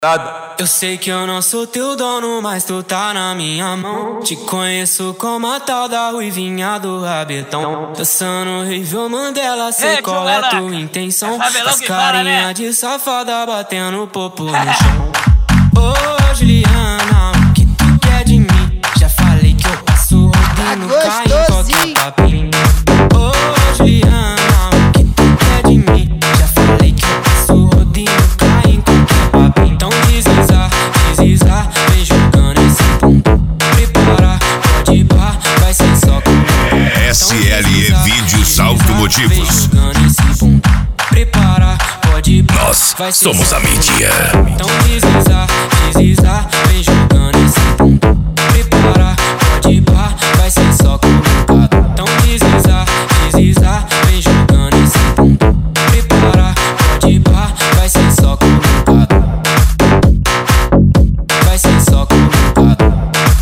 Eu sei que eu não sou teu dono, mas tu tá na minha mão. Te conheço como a tal da ruivinha do rabetão. Dançando Rivel Mandela, sei qual é tua intenção. As carinha de safada batendo popo no chão. Ô Juliana, o que tu quer de mim? Já falei que eu passo rodando, cai em qualquer papinho. Ô Juliana, o que tu quer de mim? Já falei que eu passo rodando, cai em qualquer papinho. Então desliza, vem jogando esse bumbum. Prepara, pode ir pá, vai ser só com SLE Vídeos Automotivos. Prepara, pode ir pá, nós somos a mídia. Então desliza, vem jogando esse bumbum. Prepara, pode ir pá, vai ser só colocado. Então desliza, vem jogando esse bumbum. Prepara, pode ir pá, vai ser só colocado. Vai ser só colocado.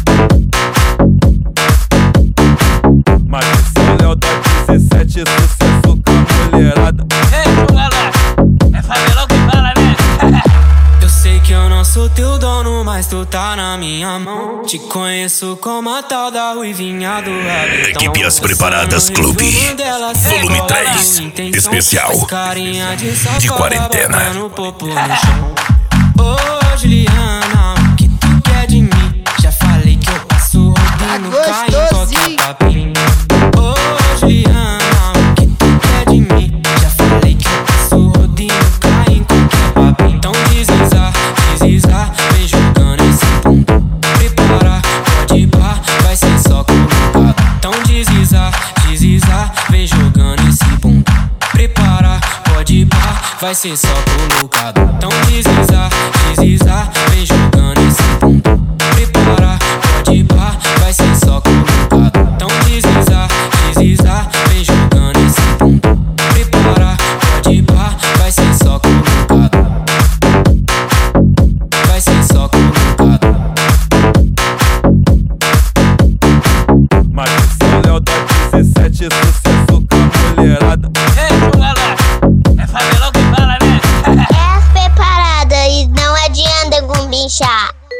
Mas esse Léo da 17, sucesso com a mulherada. Ei, galera, é Favelão que fala, né? Eu sei que eu não sou teu dono, mas tu tá na minha mão. Te conheço como a tal da ruivinha do rabetão. Equipes Preparadas Clube, volume 3, especial de quarentena. Ô Juliana, o que tu quer de mim? Já falei que eu passo rodando, cai em qualquer papinho. Ô Juliana, o que tu quer de mim? Já falei que eu passo rodando, cai em qualquer papinho. Então desliza, vem jogando esse bumbum. Prepara, pode ir pá, vai ser só colocado. Então desliza, vem jogando esse bumbum. Prepara, pode ir pá, vai ser só colocado. Então desliza,